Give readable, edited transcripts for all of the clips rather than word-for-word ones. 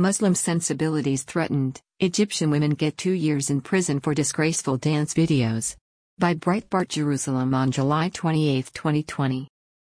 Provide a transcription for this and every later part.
Muslim sensibilities threatened, Egyptian women get 2 years in prison for disgraceful dance videos. By Breitbart Jerusalem on July 28, 2020.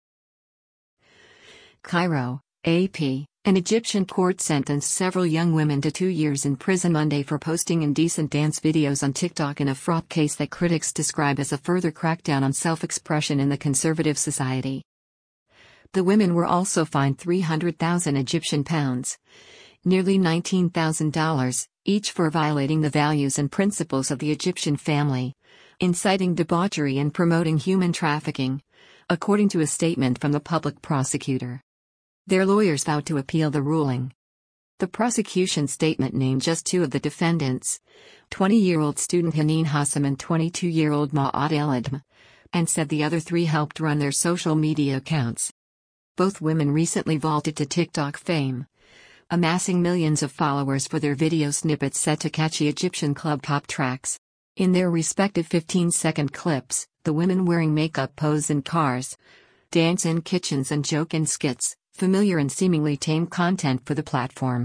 Cairo, AP. An Egyptian court sentenced several young women to 2 years in prison Monday for posting indecent dance videos on TikTok in a fraught case that critics describe as a further crackdown on self-expression in the conservative society. The women were also fined 300,000 Egyptian pounds, nearly $19,000, each for violating the values and principles of the Egyptian family, inciting debauchery and promoting human trafficking, according to a statement from the public prosecutor. Their lawyers vowed to appeal the ruling. The prosecution statement named just 2 of the defendants, 20-year-old student Haneen Hassam and 22-year-old Ma'ad El-Adm, and said the other 3 helped run their social media accounts. Both women recently vaulted to TikTok fame, amassing millions of followers for their video snippets set to catchy Egyptian club pop tracks. In their respective 15-second clips, the women wearing makeup pose in cars, dance in kitchens and joke in skits, familiar and seemingly tame content for the platform.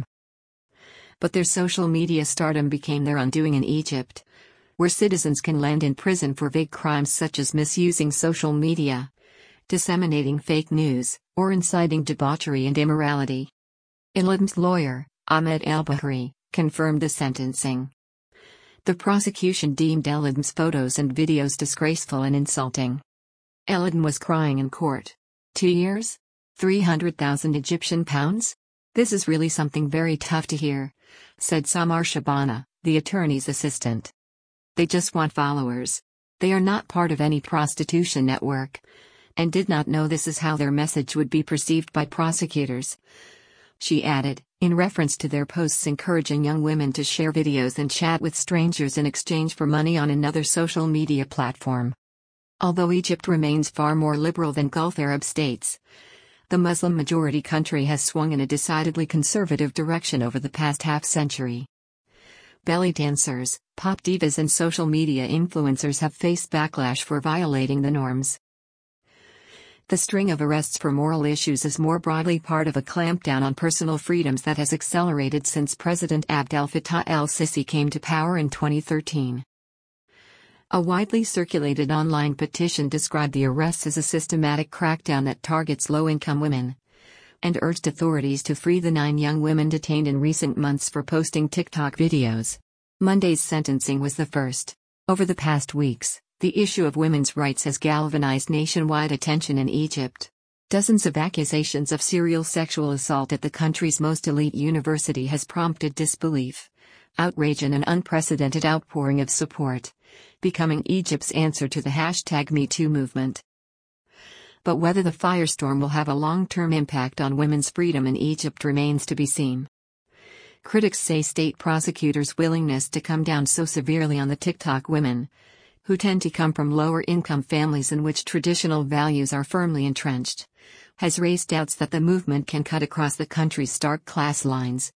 But their social media stardom became their undoing in Egypt, where citizens can land in prison for vague crimes such as misusing social media, disseminating fake news, or inciting debauchery and immorality. El-Adm's lawyer, Ahmed El-Bahri, confirmed the sentencing. The prosecution deemed El-Adm's photos and videos disgraceful and insulting. El-Adm was crying in court. 2 years? 300,000 Egyptian pounds? This is really something very tough to hear, said Samar Shabana, the attorney's assistant. They just want followers. They are not part of any prostitution network, and did not know this is how their message would be perceived by prosecutors. She added, in reference to their posts encouraging young women to share videos and chat with strangers in exchange for money on another social media platform. Although Egypt remains far more liberal than Gulf Arab states, the Muslim-majority country has swung in a decidedly conservative direction over the past half-century. Belly dancers, pop divas and social media influencers have faced backlash for violating the norms. The string of arrests for moral issues is more broadly part of a clampdown on personal freedoms that has accelerated since President Abdel Fattah el-Sisi came to power in 2013. A widely circulated online petition described the arrests as a systematic crackdown that targets low-income women, and urged authorities to free the 9 young women detained in recent months for posting TikTok videos. Monday's sentencing was the first. Over the past weeks, the issue of women's rights has galvanized nationwide attention in Egypt. Dozens of accusations of serial sexual assault at the country's most elite university has prompted disbelief, outrage and an unprecedented outpouring of support, becoming Egypt's answer to the #MeToo movement. But whether the firestorm will have a long-term impact on women's freedom in Egypt remains to be seen. Critics say state prosecutors' willingness to come down so severely on the TikTok women, who tend to come from lower-income families in which traditional values are firmly entrenched, has raised doubts that the movement can cut across the country's stark class lines.